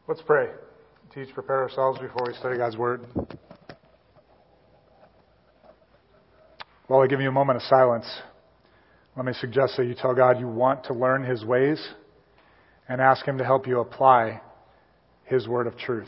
Let's pray. Teach, prepare ourselves before we study God's Word. While I give you a moment of silence, let me suggest that you tell God you want to learn His ways and ask Him to help you apply His word of truth.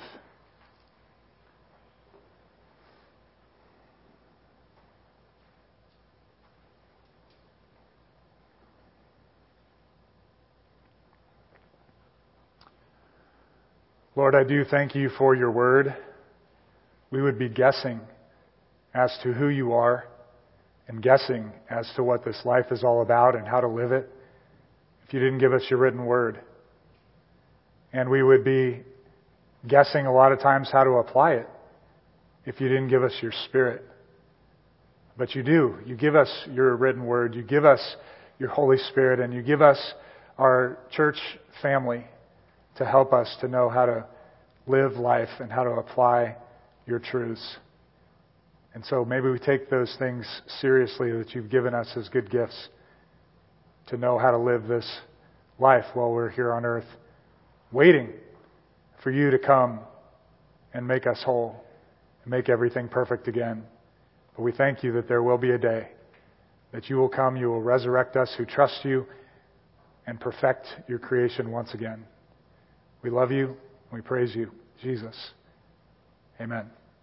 Lord, I do thank you for your word. We would be guessing as to who you are and guessing as to what this life is all about and how to live it if you didn't give us your written word. And we would be guessing a lot of times how to apply it if you didn't give us your Spirit. But you do. You give us your written word. You give us your Holy Spirit, and you give us our church family to help us to know how to live life and how to apply your truths. And so maybe we take those things seriously that you've given us as good gifts to know how to live this life while we're here on earth, waiting for you to come and make us whole and make everything perfect again. But we thank you that there will be a day that you will come, you will resurrect us who trust you and perfect your creation once again. We love you and we praise you, Jesus. Amen.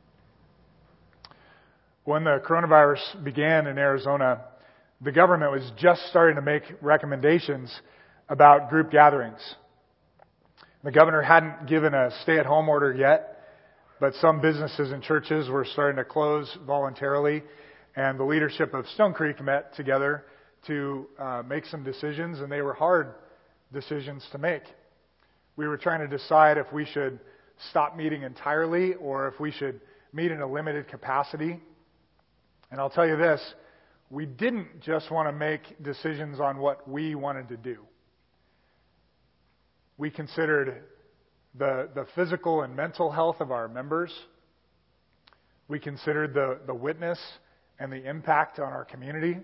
When the coronavirus began in Arizona, the government was just starting to make recommendations about group gatherings. The governor hadn't given a stay-at-home order yet, but some businesses and churches were starting to close voluntarily, and the leadership of Stone Creek met together to make some decisions, and they were hard decisions to make. We were trying to decide if we should stop meeting entirely or if we should meet in a limited capacity. And I'll tell you this, we didn't just want to make decisions on what we wanted to do. We considered the physical and mental health of our members. We considered the witness and the impact on our community.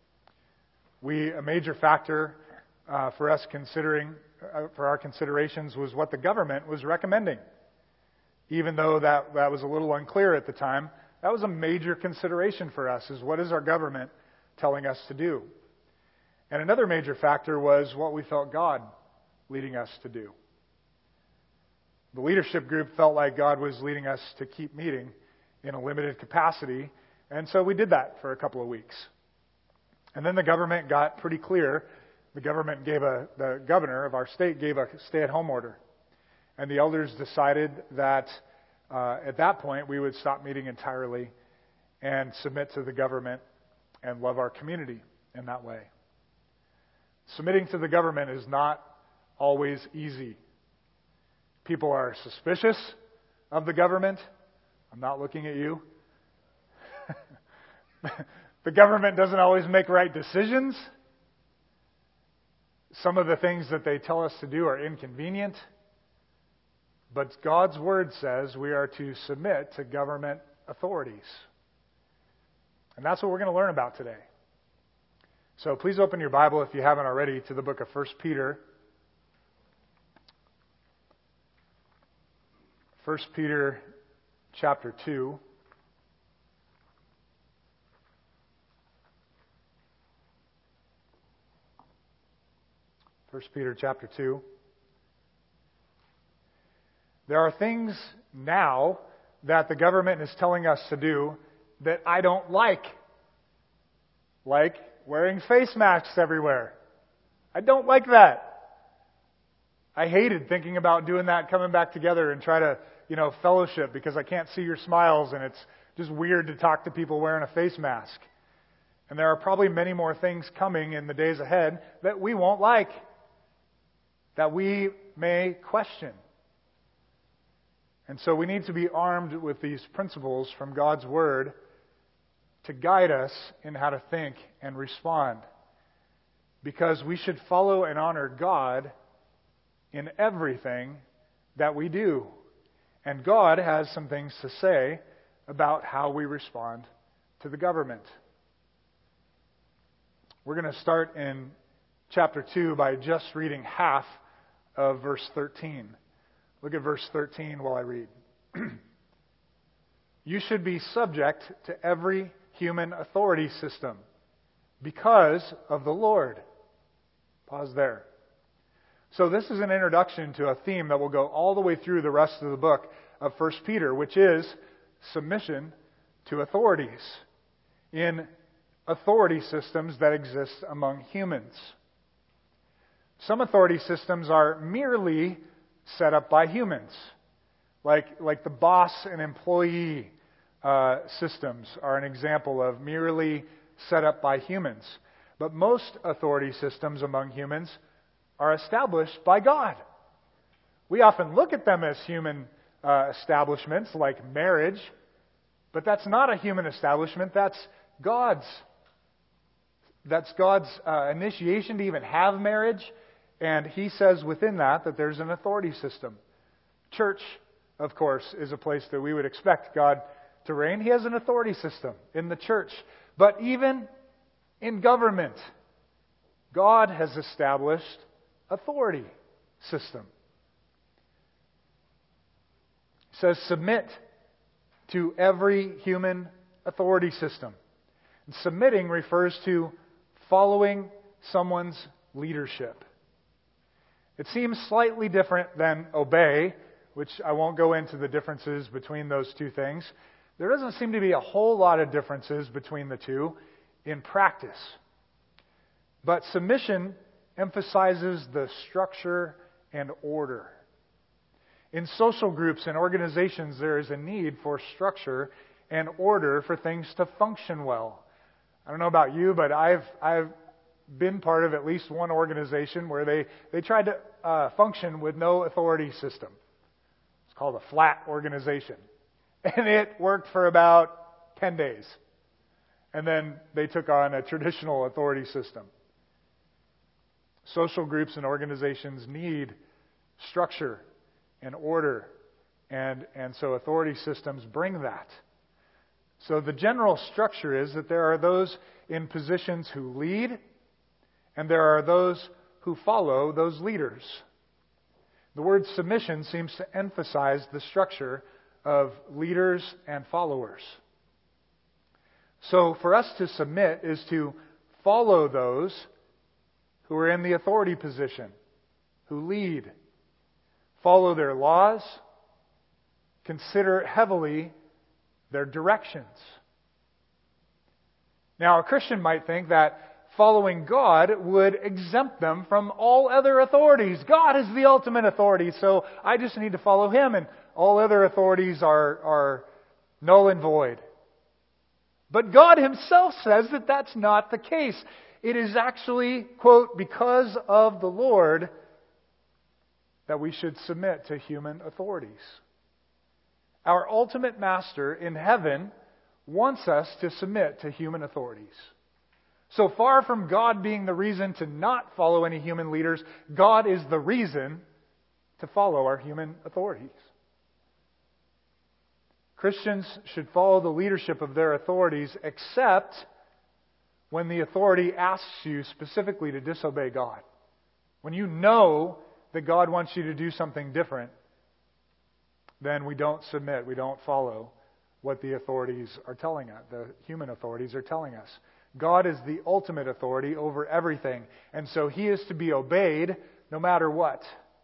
A major factor for our considerations was what the government was recommending. Even though that was a little unclear at the time, that was a major consideration for us, is what is our government telling us to do? And another major factor was what we felt God leading us to do. The leadership group felt like God was leading us to keep meeting in a limited capacity, and so we did that for a couple of weeks. And then the government got pretty clear. The governor of our state gave a stay-at-home order. And the elders decided that at that point we would stop meeting entirely and submit to the government and love our community in that way. Submitting to the government is not always easy. People are suspicious of the government. I'm not looking at you. The government doesn't always make right decisions. Some of the things that they tell us to do are inconvenient. But God's Word says we are to submit to government authorities. And that's what we're going to learn about today. So please open your Bible, if you haven't already, to the book of 1 Peter. 1 Peter chapter 2. First Peter chapter 2. There are things now that the government is telling us to do that I don't like. Like wearing face masks everywhere. I don't like that. I hated thinking about doing that, coming back together and try to, fellowship because I can't see your smiles and it's just weird to talk to people wearing a face mask. And there are probably many more things coming in the days ahead that we won't like, that we may question. And so we need to be armed with these principles from God's Word to guide us in how to think and respond. Because we should follow and honor God in everything that we do. And God has some things to say about how we respond to the government. We're going to start in chapter 2 by just reading half of verse 13. Look at verse 13 while I read. You should be subject to every human authority system because of the Lord. Pause there. So this is an introduction to a theme that will go all the way through the rest of the book of 1 Peter, which is submission to authorities in authority systems that exist among humans. Some authority systems are merely set up by humans, like the boss and employee systems are an example of merely set up by humans. But most authority systems among humans are established by God. We often look at them as human establishments, like marriage, but that's not a human establishment. That's God's. That's God's initiation to even have marriage, and He says within that there's an authority system. Church, of course, is a place that we would expect God to reign. He has an authority system in the church. But even in government, God has established authority system. It says submit to every human authority system. And submitting refers to following someone's leadership. It seems slightly different than obey, which I won't go into the differences between those two things. There doesn't seem to be a whole lot of differences between the two in practice. But submission emphasizes the structure and order. In social groups and organizations, there is a need for structure and order for things to function well. I don't know about you, but I've been part of at least one organization where they tried to function with no authority system. It's called a flat organization. And it worked for about 10 days. And then they took on a traditional authority system. Social groups and organizations need structure and order. And so authority systems bring that. So the general structure is that there are those in positions who lead, and there are those who follow those leaders. The word submission seems to emphasize the structure of leaders and followers. So for us to submit is to follow those who are in the authority position, who lead, follow their laws, consider heavily their directions. Now, a Christian might think that following God would exempt them from all other authorities. God is the ultimate authority, so I just need to follow Him, and all other authorities are null and void. But God Himself says that that's not the case. It is actually, quote, because of the Lord that we should submit to human authorities. Our ultimate master in heaven wants us to submit to human authorities. So far from God being the reason to not follow any human leaders, God is the reason to follow our human authorities. Christians should follow the leadership of their authorities except when the authority asks you specifically to disobey God. When you know that God wants you to do something different, then we don't submit, we don't follow what the authorities are telling us, the human authorities are telling us. God is the ultimate authority over everything, and so He is to be obeyed no matter what.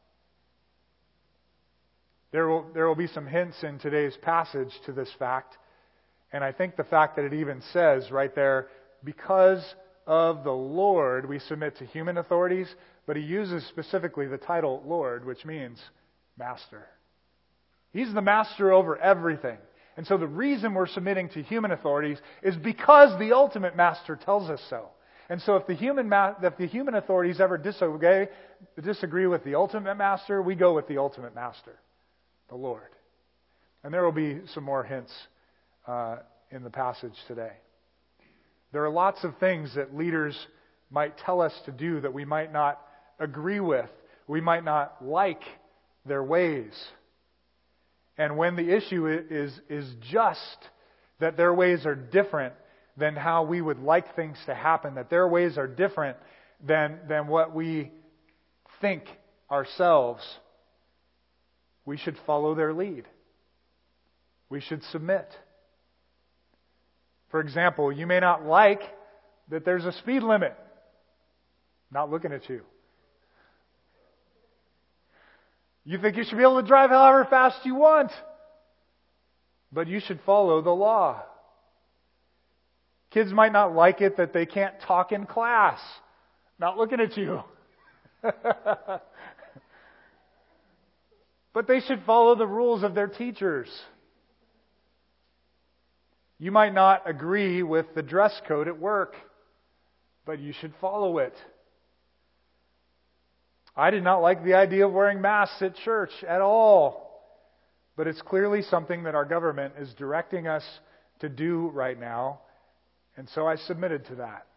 There will be some hints in today's passage to this fact, and I think the fact that it even says right there, because of the Lord we submit to human authorities, but He uses specifically the title Lord, which means master. He's the master over everything. And so the reason we're submitting to human authorities is because the ultimate master tells us so. And so if the human authorities ever disagree with the ultimate master, we go with the ultimate master, the Lord. And there will be some more hints in the passage today. There are lots of things that leaders might tell us to do that we might not agree with. We might not like their ways. And when the issue is just that their ways are different than how we would like things to happen, that their ways are different than what we think ourselves, we should follow their lead. We should submit. For example, you may not like that there's a speed limit. Not looking at you. You think you should be able to drive however fast you want. But you should follow the law. Kids might not like it that they can't talk in class. Not looking at you. But they should follow the rules of their teachers. You might not agree with the dress code at work, but you should follow it. I did not like the idea of wearing masks at church at all, but it's clearly something that our government is directing us to do right now, and so I submitted to that.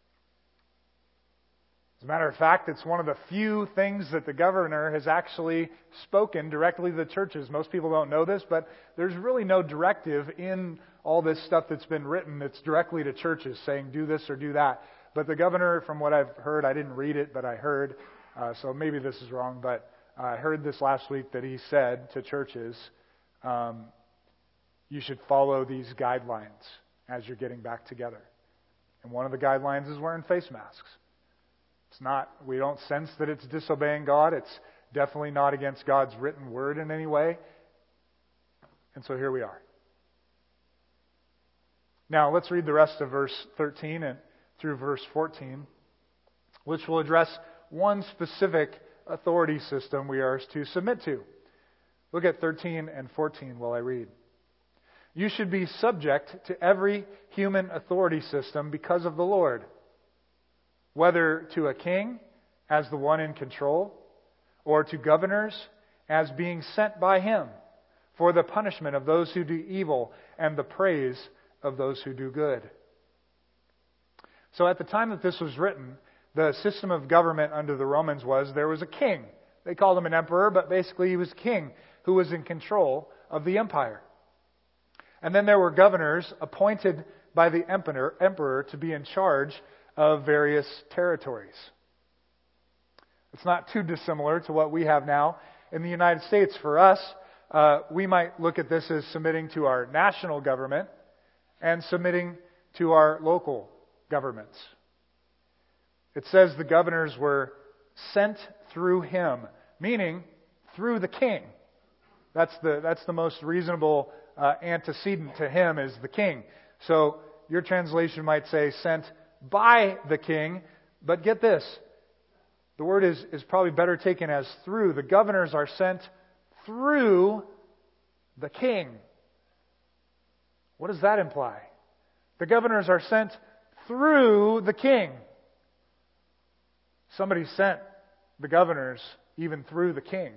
As a matter of fact, it's one of the few things that the governor has actually spoken directly to the churches. Most people don't know this, but there's really no directive in all this stuff that's been written that's directly to churches saying do this or do that. But the governor, from what I've heard, I didn't read it, but I heard, so maybe this is wrong, but I heard this last week that he said to churches, you should follow these guidelines as you're getting back together. And one of the guidelines is wearing face masks. We don't sense that it's disobeying God. It's definitely not against God's written word in any way. And so here we are. Now let's read the rest of verse 13 and through verse 14, which will address one specific authority system we are to submit to. Look at 13 and 14 while I read. You should be subject to every human authority system because of the Lord, whether to a king as the one in control, or to governors as being sent by him for the punishment of those who do evil and the praise of those who do good. So at the time that this was written, the system of government under the Romans was there was a king. They called him an emperor, but basically he was a king who was in control of the empire. And then there were governors appointed by the emperor to be in charge of various territories. It's not too dissimilar to what we have now in the United States. For us, we might look at this as submitting to our national government and submitting to our local governments. It says the governors were sent through him, meaning through the king. That's the most reasonable antecedent to him is the king. So your translation might say sent by the king, but get this. The word is probably better taken as through. The governors are sent through the king. What does that imply? The governors are sent through the king. Somebody sent the governors even through the king.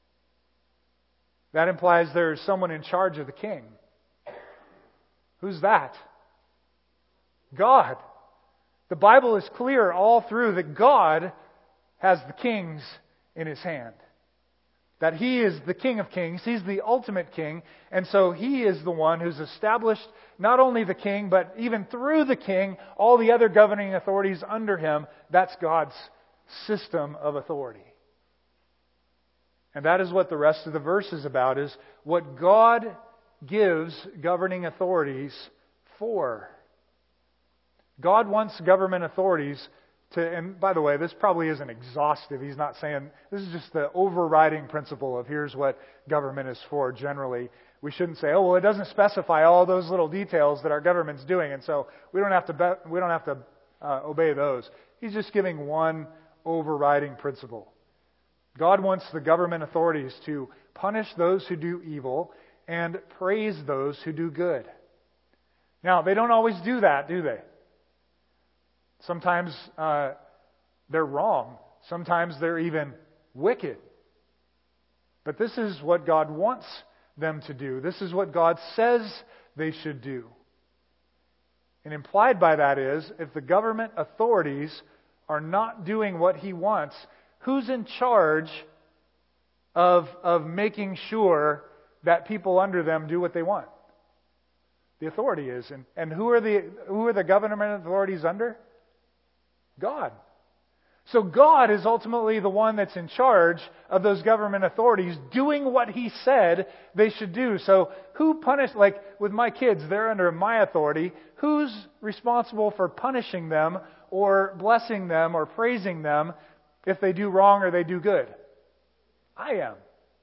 That implies there is someone in charge of the king. Who's that? God. The Bible is clear all through that God has the kings in his hand. That he is the King of Kings. He's the ultimate king. And so he is the one who's established not only the king, but even through the king, all the other governing authorities under him. That's God's system of authority. And that is what the rest of the verse is about, is what God gives governing authorities for. God wants government authorities to, and by the way, this probably isn't exhaustive. He's not saying, this is just the overriding principle of here's what government is for generally. We shouldn't say, oh, well, it doesn't specify all those little details that our government's doing, and so we don't have to obey those. He's just giving one overriding principle. God wants the government authorities to punish those who do evil and praise those who do good. Now, they don't always do that, do they? Sometimes they're wrong. Sometimes they're even wicked. But this is what God wants them to do. This is what God says they should do. And implied by that is, if the government authorities are not doing what He wants, who's in charge of making sure that people under them do what they want? The authority is. And who are the government authorities under? God. So God is ultimately the one that's in charge of those government authorities doing what He said they should do. So who punished, like with my kids, they're under my authority. Who's responsible for punishing them or blessing them or praising them if they do wrong or they do good? I am.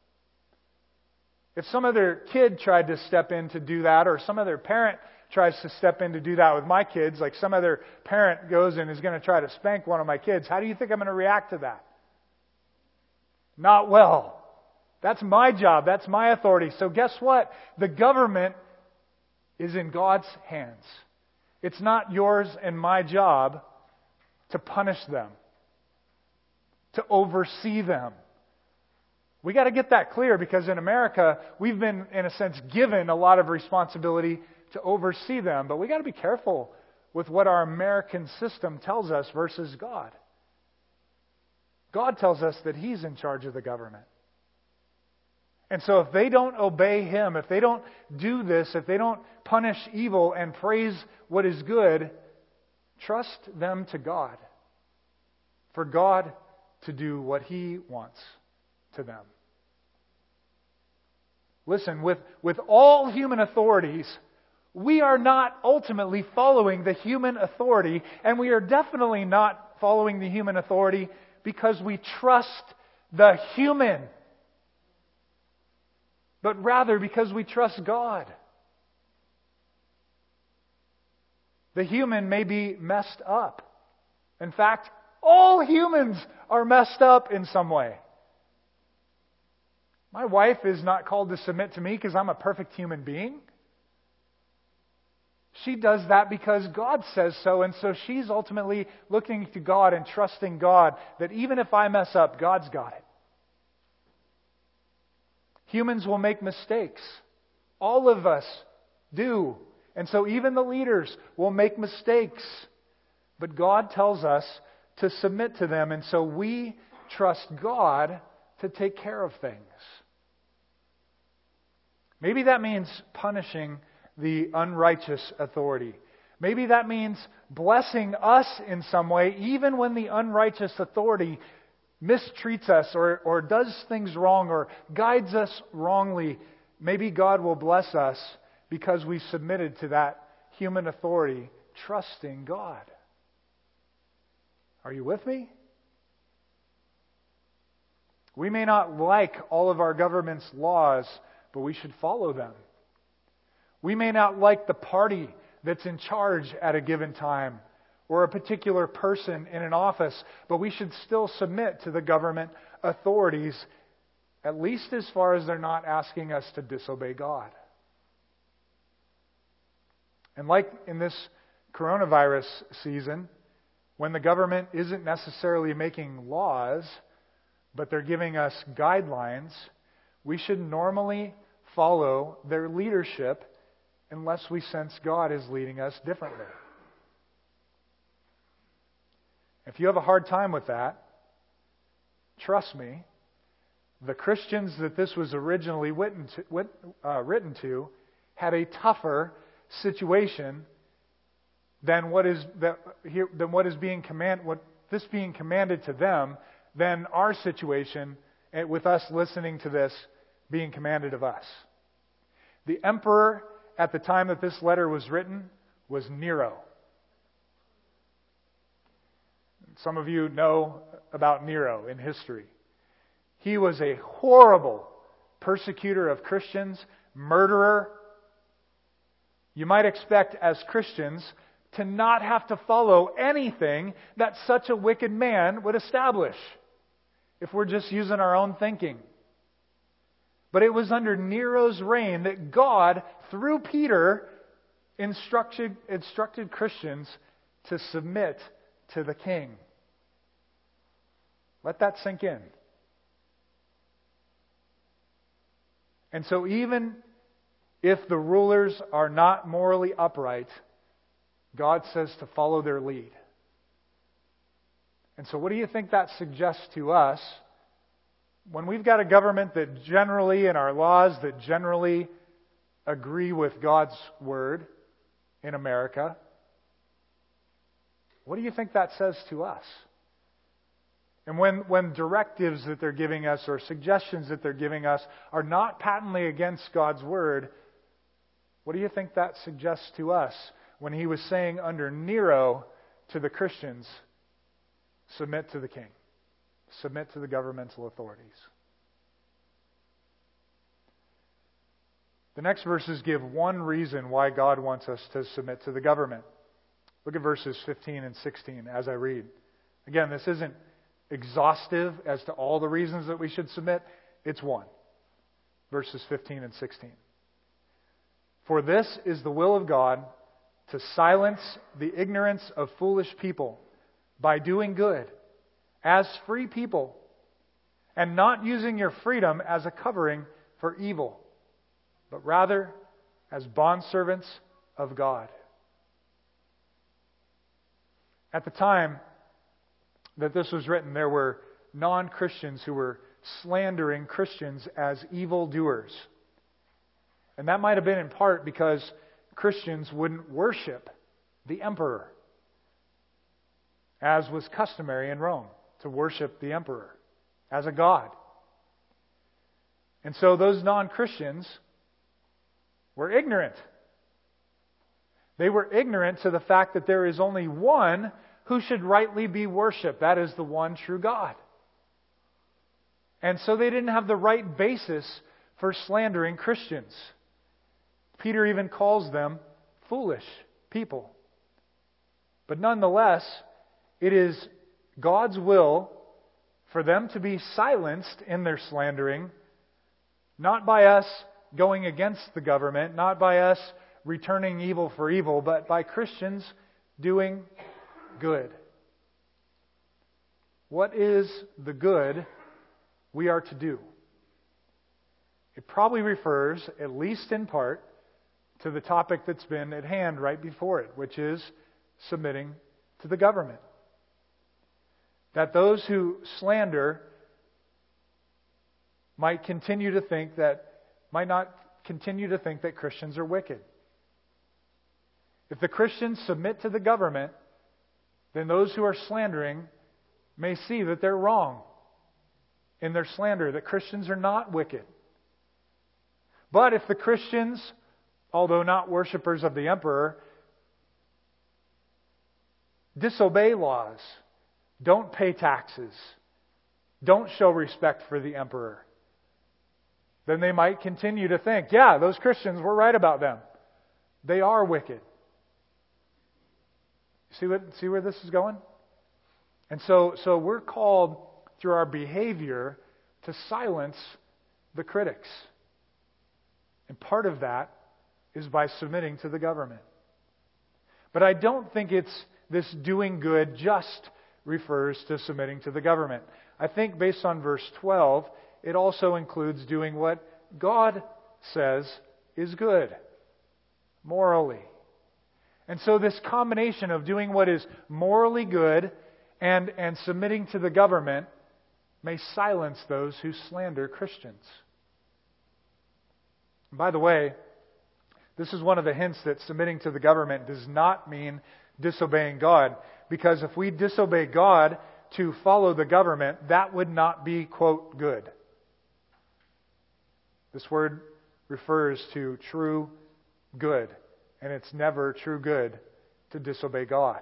If some other kid tried to step in to do that, or some other parent tries to step in to do that with my kids, like some other parent goes and is going to try to spank one of my kids, how do you think I'm going to react to that? Not well. That's my job. That's my authority. So guess what? The government is in God's hands. It's not yours and my job to punish them, to oversee them. We got to get that clear, because in America, we've been, in a sense, given a lot of responsibility to oversee them. But we got to be careful with what our American system tells us versus God. God tells us that He's in charge of the government. And so if they don't obey Him, if they don't do this, if they don't punish evil and praise what is good, trust them to God, for God to do what He wants to them. Listen, with all human authorities, we are not ultimately following the human authority, and we are definitely not following the human authority because we trust the human, but rather because we trust God. The human may be messed up. In fact, all humans are messed up in some way. My wife is not called to submit to me because I'm a perfect human being. She does that because God says so, and so she's ultimately looking to God and trusting God that even if I mess up, God's got it. Humans will make mistakes. All of us do. And so even the leaders will make mistakes. But God tells us to submit to them, and so we trust God to take care of things. Maybe that means punishing the unrighteous authority. Maybe that means blessing us in some way, even when the unrighteous authority mistreats us or does things wrong or guides us wrongly. Maybe God will bless us because we submitted to that human authority, trusting God. Are you with me? We may not like all of our government's laws, but we should follow them. We may not like the party that's in charge at a given time or a particular person in an office, but we should still submit to the government authorities, at least as far as they're not asking us to disobey God. And like in this coronavirus season, when the government isn't necessarily making laws, but they're giving us guidelines, we should normally follow their leadership unless we sense God is leading us differently. If you have a hard time with that, trust me, the Christians that this was originally written to had a tougher situation than what is being commanded to them, than our situation with us listening to this being commanded of us. The emperor at the time that this letter was written was Nero. Some of you know about Nero in history. He was a horrible persecutor of Christians, murderer. You might expect as Christians to not have to follow anything that such a wicked man would establish, if we're just using our own thinking. But it was under Nero's reign that God, through Peter, instructed Christians to submit to the king. Let that sink in. And so even if the rulers are not morally upright, God says to follow their lead. And so what do you think that suggests to us when we've got a government that generally, in our laws, that generally agree with God's word in America? What do you think that says to us? And when directives that they're giving us or suggestions that they're giving us are not patently against God's Word, what do you think that suggests to us when he was saying under Nero to the Christians, submit to the king, submit to the governmental authorities? The next verses give one reason why God wants us to submit to the government. Look at verses 15 and 16 as I read. Again, this isn't exhaustive as to all the reasons that we should submit. It's one. Verses 15 and 16. For this is the will of God, to silence the ignorance of foolish people by doing good, as free people, and not using your freedom as a covering for evil, but rather as bondservants of God. At the time that this was written, there were non-Christians who were slandering Christians as evildoers. And that might have been in part because Christians wouldn't worship the emperor, as was customary in Rome, to worship the emperor as a god. And so those non-Christians were ignorant. They were ignorant to the fact that there is only one who should rightly be worshipped. That is the one true God. And so they didn't have the right basis for slandering Christians. Peter even calls them foolish people. But nonetheless, it is God's will for them to be silenced in their slandering, not by us going against the government, not by us returning evil for evil, but by Christians doing good. What is the good we are to do? It probably refers, at least in part, to the topic that's been at hand right before it, which is submitting to the government. That those who slander might not continue to think that Christians are wicked. If the Christians submit to the government, then those who are slandering may see that they're wrong in their slander, that Christians are not wicked. But if the Christians, although not worshipers of the emperor, disobey laws, don't pay taxes, don't show respect for the emperor, then they might continue to think, yeah, those Christians, we're right about them. They are wicked. See where this is going? And so we're called through our behavior to silence the critics. And part of that is by submitting to the government. But I don't think it's this doing good just refers to submitting to the government. I think based on verse 12, it also includes doing what God says is good, morally. And so this combination of doing what is morally good and submitting to the government may silence those who slander Christians. By the way, this is one of the hints that submitting to the government does not mean disobeying God. Because if we disobey God to follow the government, that would not be, quote, good. This word refers to true good. And it's never true good to disobey God.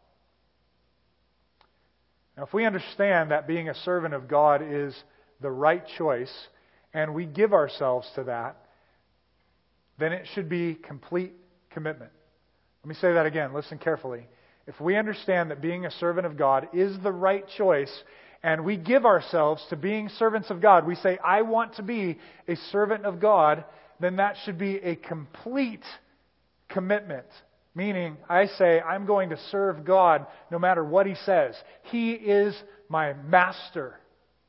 Now, if we understand that being a servant of God is the right choice, and we give ourselves to that, then it should be complete commitment. Let me say that again. Listen carefully. If we understand that being a servant of God is the right choice, and we give ourselves to being servants of God, we say, I want to be a servant of God, then that should be a complete commitment. Meaning, I say, I'm going to serve God no matter what He says. He is my master.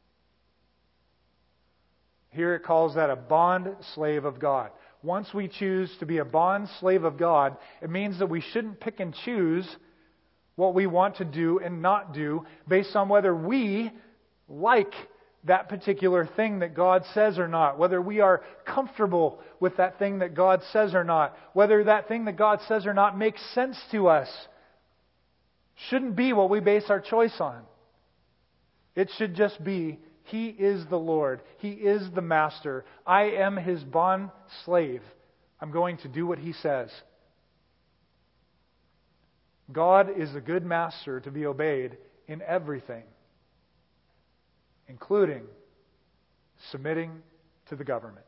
Here it calls that a bond slave of God. Once we choose to be a bond slave of God, it means that we shouldn't pick and choose what we want to do and not do based on whether we like that particular thing that God says or not, whether we are comfortable with that thing that God says or not, whether that thing that God says or not makes sense to us. Shouldn't be what we base our choice on. It should just be, He is the Lord. He is the Master. I am His bond slave. I'm going to do what He says. God is a good master to be obeyed in everything, including submitting to the government.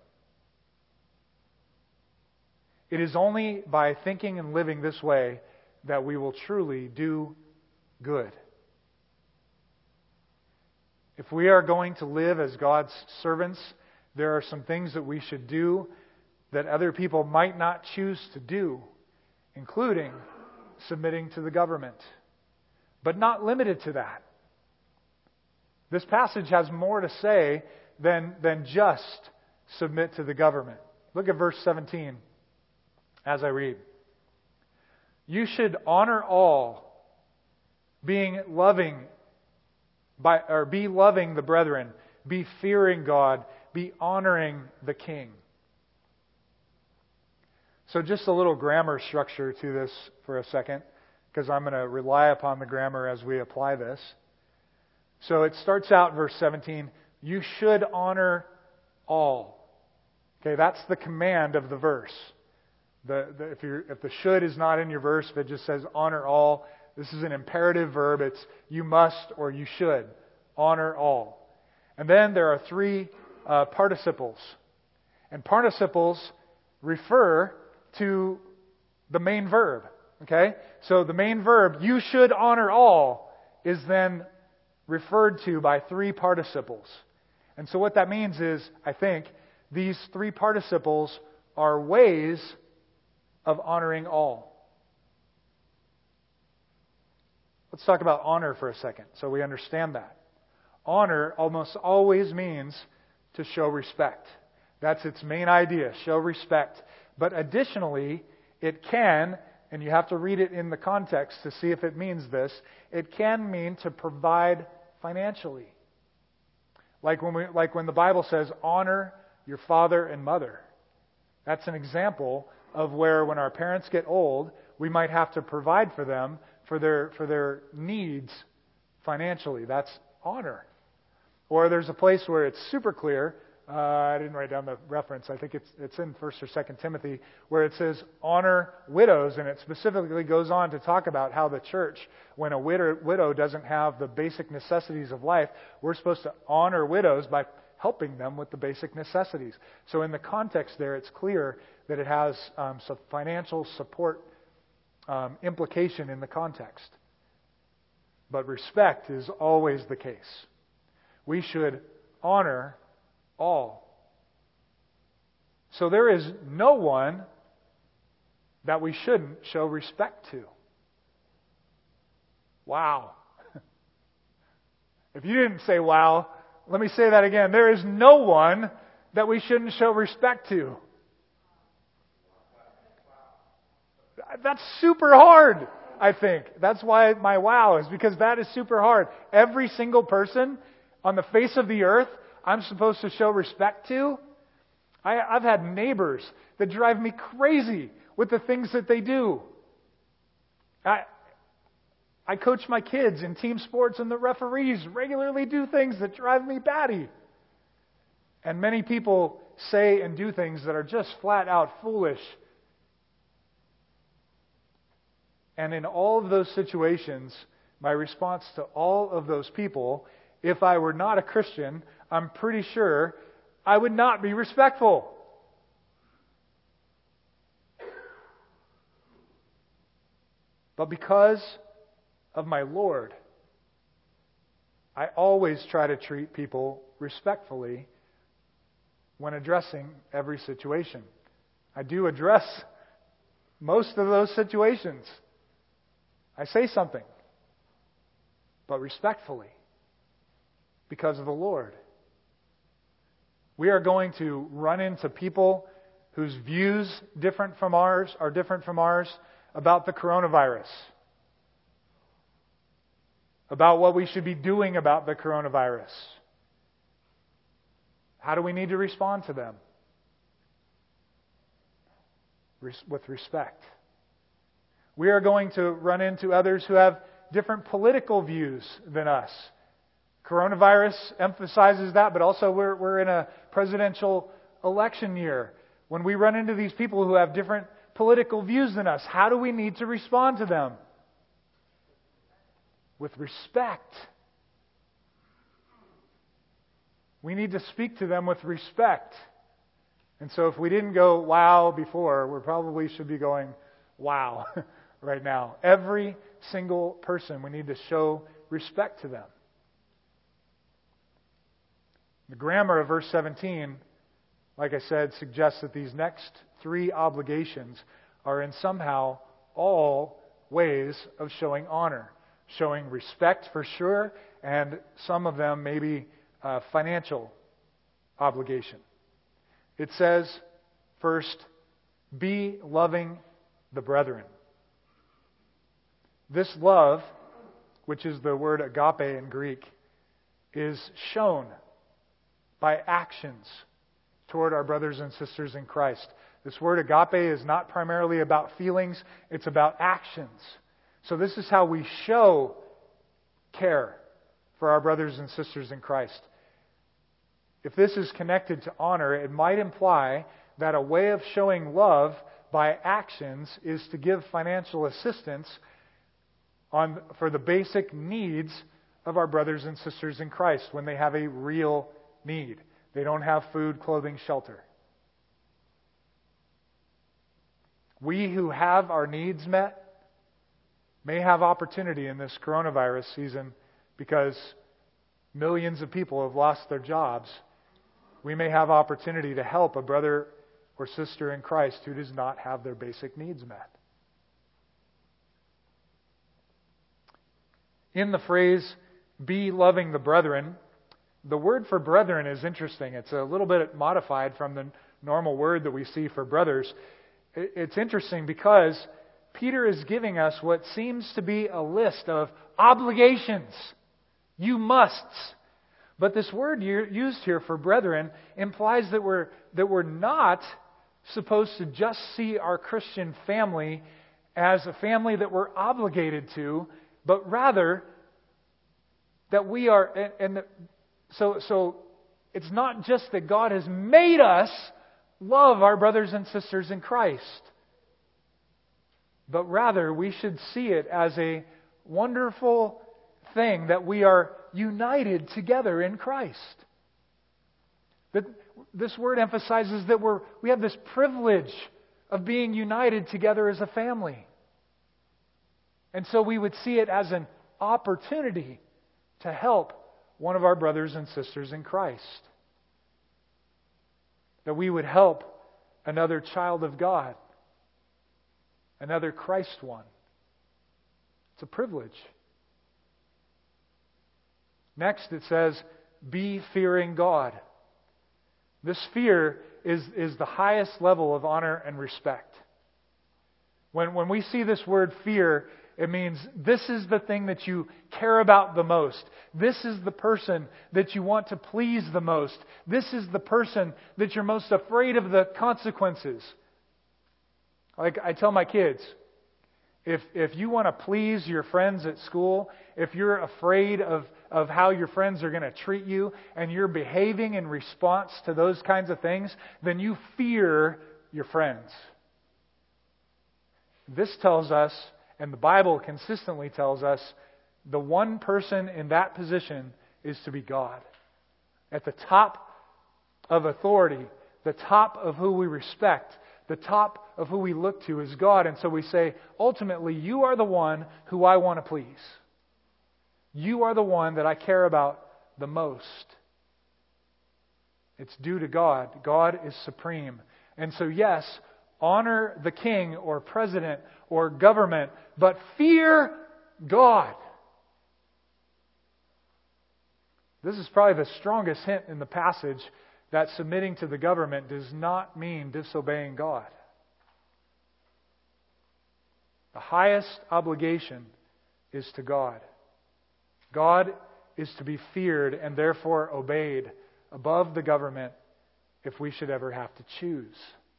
It is only by thinking and living this way that we will truly do good. If we are going to live as God's servants, there are some things that we should do that other people might not choose to do, including submitting to the government. But not limited to that. This passage has more to say than just submit to the government. Look at verse 17 as I read. You should honor all, be loving the brethren, be fearing God, be honoring the king. So just a little grammar structure to this for a second, because I'm going to rely upon the grammar as we apply this. So it starts out, verse 17, you should honor all. Okay, that's the command of the verse. If the should is not in your verse, if it just says honor all, this is an imperative verb. It's you must or you should honor all. And then there are three participles. And participles refer to the main verb. Okay? So the main verb, you should honor all, is then referred to by three participles. And so what that means is, I think, these three participles are ways of honoring all. Let's talk about honor for a second so we understand that. Honor almost always means to show respect. That's its main idea, show respect. But additionally, it can, and you have to read it in the context to see if it means this, it can mean to provide financially. Like when the Bible says, honor your father and mother. That's an example of where when our parents get old, we might have to provide for them for their needs financially. That's honor. Or there's a place where it's super clear. I didn't write down the reference. I think it's in 1 or 2 Timothy, where it says honor widows, and it specifically goes on to talk about how the church, when a widow doesn't have the basic necessities of life, we're supposed to honor widows by helping them with the basic necessities. So in the context there, it's clear that it has some financial support implication in the context. But respect is always the case. We should honor all. So there is no one that we shouldn't show respect to. Wow. If you didn't say wow, let me say that again. There is no one that we shouldn't show respect to. That's super hard, I think. That's why my wow is because that is super hard. Every single person on the face of the earth I'm supposed to show respect to. I've had neighbors that drive me crazy with the things that they do. I coach my kids in team sports, and the referees regularly do things that drive me batty. And many people say and do things that are just flat out foolish. And in all of those situations, my response to all of those people, if I were not a Christian, I'm pretty sure I would not be respectful. But because of my Lord, I always try to treat people respectfully when addressing every situation. I do address most of those situations. I say something, but respectfully, because of the Lord. We are going to run into people whose views are different from ours about the coronavirus, about what we should be doing about the coronavirus. How do we need to respond to them? With respect. We are going to run into others who have different political views than us. Coronavirus emphasizes that, but also we're in a presidential election year. When we run into these people who have different political views than us, how do we need to respond to them? With respect. We need to speak to them with respect. And so if we didn't go wow before, we probably should be going wow right now. Every single person, we need to show respect to them. The grammar of verse 17, like I said, suggests that these next three obligations are in somehow all ways of showing honor. Showing respect for sure, and some of them maybe financial obligation. It says, first, be loving the brethren. This love, which is the word agape in Greek, is shown by actions toward our brothers and sisters in Christ. This word agape is not primarily about feelings, it's about actions. So this is how we show care for our brothers and sisters in Christ. If this is connected to honor, it might imply that a way of showing love by actions is to give financial assistance for the basic needs of our brothers and sisters in Christ when they have a real need. They don't have food, clothing, shelter. We who have our needs met may have opportunity in this coronavirus season because millions of people have lost their jobs. We may have opportunity to help a brother or sister in Christ who does not have their basic needs met. In the phrase, be loving the brethren, the word for brethren is interesting. It's a little bit modified from the normal word that we see for brothers. It's interesting because Peter is giving us what seems to be a list of obligations. You musts. But this word used here for brethren implies that we're not supposed to just see our Christian family as a family that we're obligated to, but rather that we are, so it's not just that God has made us love our brothers and sisters in Christ, but rather we should see it as a wonderful thing that we are united together in Christ. That this word emphasizes that we have this privilege of being united together as a family. And so we would see it as an opportunity to help one of our brothers and sisters in Christ. That we would help another child of God, another Christ one. It's a privilege. Next it says, be fearing God. This fear is the highest level of honor and respect. When we see this word fear, it means this is the thing that you care about the most. This is the person that you want to please the most. This is the person that you're most afraid of the consequences. Like I tell my kids, if you want to please your friends at school, if you're afraid of how your friends are going to treat you, and you're behaving in response to those kinds of things, then you fear your friends. This tells us, and the Bible consistently tells us, the one person in that position is to be God. At the top of authority, the top of who we respect, the top of who we look to is God. And so we say, ultimately, you are the one who I want to please. You are the one that I care about the most. It's due to God. God is supreme. And so yes, honor the king or president or government, but fear God. This is probably the strongest hint in the passage that submitting to the government does not mean disobeying God. The highest obligation is to God. God is to be feared and therefore obeyed above the government if we should ever have to choose.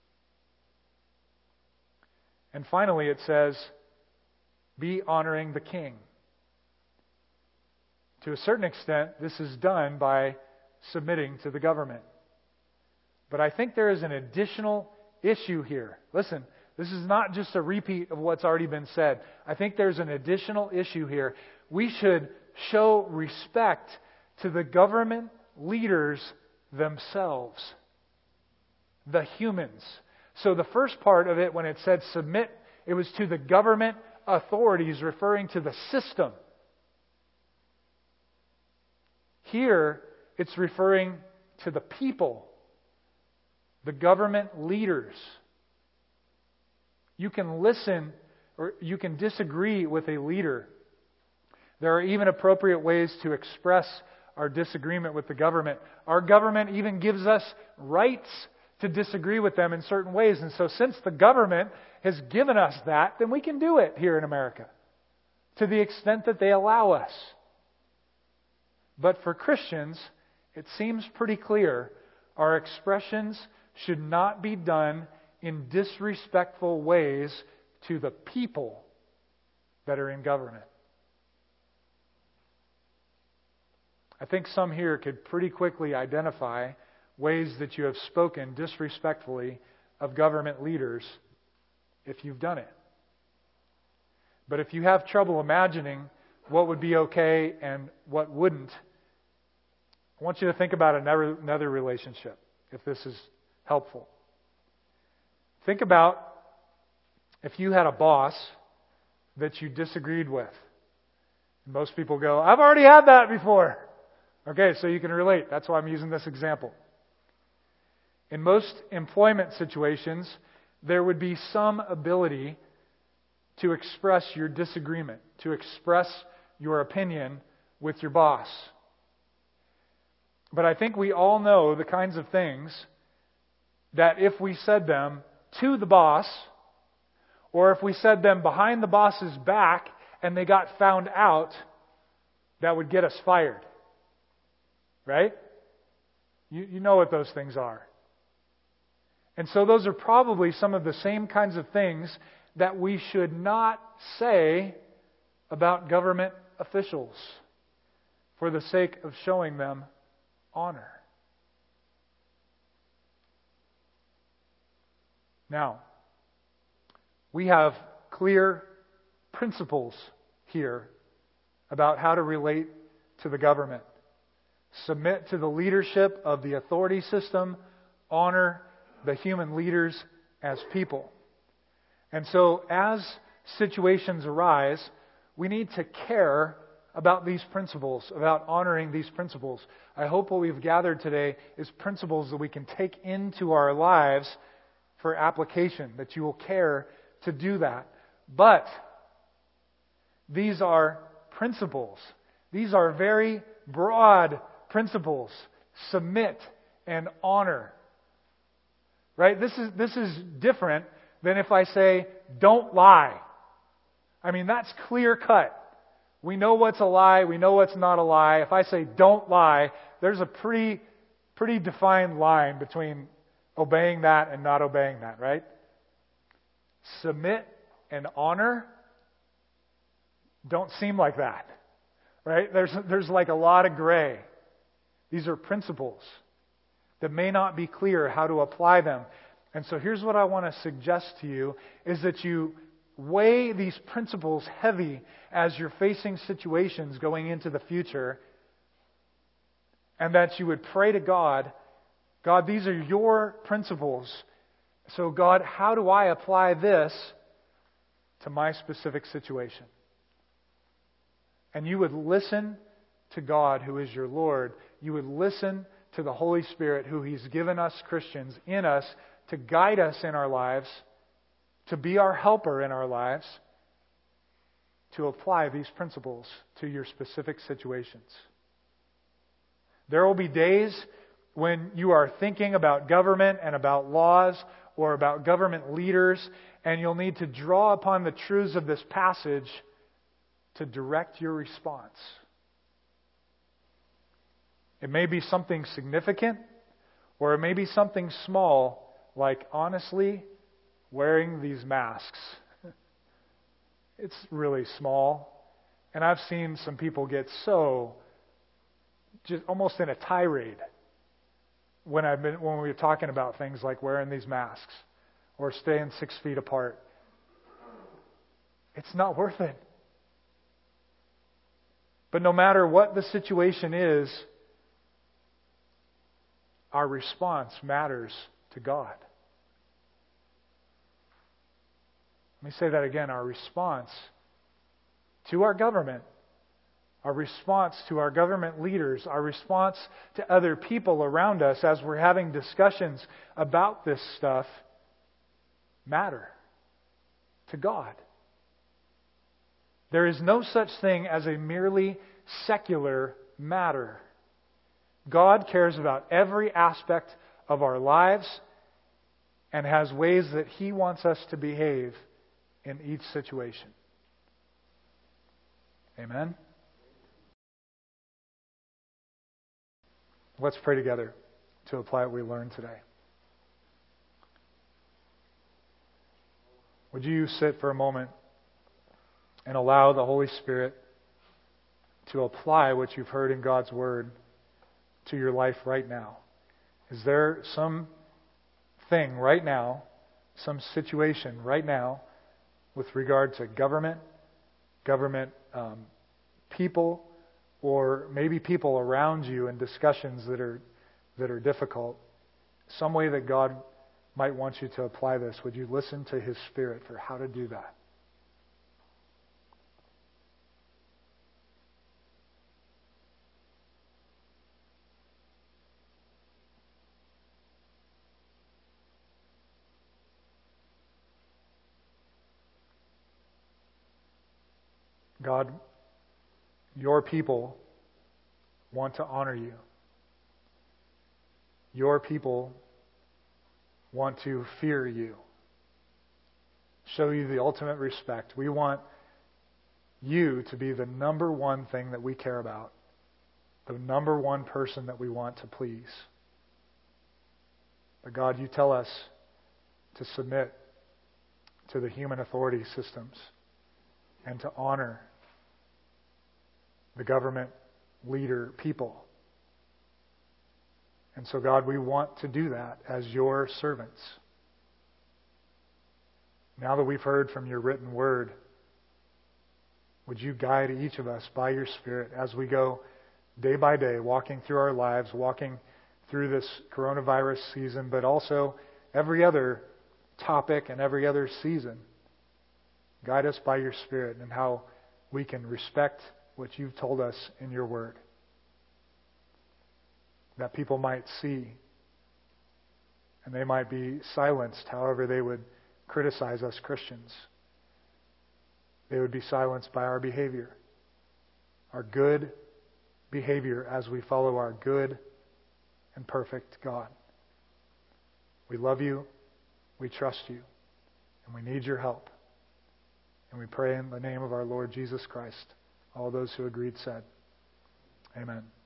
And finally it says, be honoring the king. To a certain extent, this is done by submitting to the government. But I think there is an additional issue here. Listen, this is not just a repeat of what's already been said. I think there's an additional issue here. We should show respect to the government leaders themselves, the humans. So the first part of it, when it said submit, it was to the government authorities, referring to the system. Here, it's referring to the people, the government leaders. You can listen or you can disagree with a leader. There are even appropriate ways to express our disagreement with the government. Our government even gives us rights to disagree with them in certain ways. And so since the government has given us that, then we can do it here in America to the extent that they allow us. But for Christians, it seems pretty clear our expressions should not be done in disrespectful ways to the people that are in government. I think some here could pretty quickly identify ways that you have spoken disrespectfully of government leaders if you've done it. But if you have trouble imagining what would be okay and what wouldn't, I want you to think about another relationship, if this is helpful. Think about if you had a boss that you disagreed with. Most people go, I've already had that before. Okay, so you can relate. That's why I'm using this example. In most employment situations, there would be some ability to express your disagreement, to express your opinion with your boss. But I think we all know the kinds of things that if we said them to the boss, or if we said them behind the boss's back and they got found out, that would get us fired. Right? You know what those things are. And so those are probably some of the same kinds of things that we should not say about government officials for the sake of showing them honor. Now, we have clear principles here about how to relate to the government. Submit to the leadership of the authority system. Honor the human leaders as people. And so, as situations arise, we need to care about these principles, about honoring these principles. I hope what we've gathered today is principles that we can take into our lives for application, that you will care to do that. But these are principles. These are very broad principles. Submit and honor. Right? This is different than if I say, don't lie. I mean, that's clear cut. We know what's a lie. We know what's not a lie. If I say, don't lie, there's a pretty defined line between obeying that and not obeying that, right? Submit and honor don't seem like that, right? There's like a lot of gray. These are principles that may not be clear how to apply them. And so here's what I want to suggest to you is that you weigh these principles heavy as you're facing situations going into the future, and that you would pray to God, God, these are your principles. So God, how do I apply this to my specific situation? And you would listen to God, who is your Lord. You would listen to the Holy Spirit, who He's given us Christians in us to guide us in our lives, to be our helper in our lives, to apply these principles to your specific situations. There will be days when you are thinking about government and about laws or about government leaders, and you'll need to draw upon the truths of this passage to direct your response. It may be something significant, or it may be something small, like, honestly, wearing these masks. It's really small. And I've seen some people get so just almost in a tirade when we were talking about things like wearing these masks or staying 6 feet apart. It's not worth it. But no matter what the situation is, our response matters to God. Let me say that again. Our response to our government, our response to our government leaders, our response to other people around us as we're having discussions about this stuff matter to God. There is no such thing as a merely secular matter. God cares about every aspect of our lives and has ways that He wants us to behave in each situation. Amen? Let's pray together to apply what we learned today. Would you sit for a moment and allow the Holy Spirit to apply what you've heard in God's Word to your life right now? Is there some thing right now, some situation right now with regard to government people, or maybe people around you in discussions that are difficult, some way that God might want you to apply this? Would you listen to His Spirit for how to do that? God, your people want to honor you. Your people want to fear you, show you the ultimate respect. We want you to be the number one thing that we care about, the number one person that we want to please. But God, you tell us to submit to the human authority systems and to honor the government leader people. And so, God, we want to do that as your servants. Now that we've heard from your written word, would you guide each of us by your Spirit as we go day by day, walking through our lives, walking through this coronavirus season, but also every other topic and every other season. Guide us by your Spirit and how we can respect what you've told us in your word, that people might see and they might be silenced however they would criticize us Christians. They would be silenced by our behavior, our good behavior as we follow our good and perfect God. We love you, we trust you, and we need your help. And we pray in the name of our Lord Jesus Christ. All those who agreed said, Amen.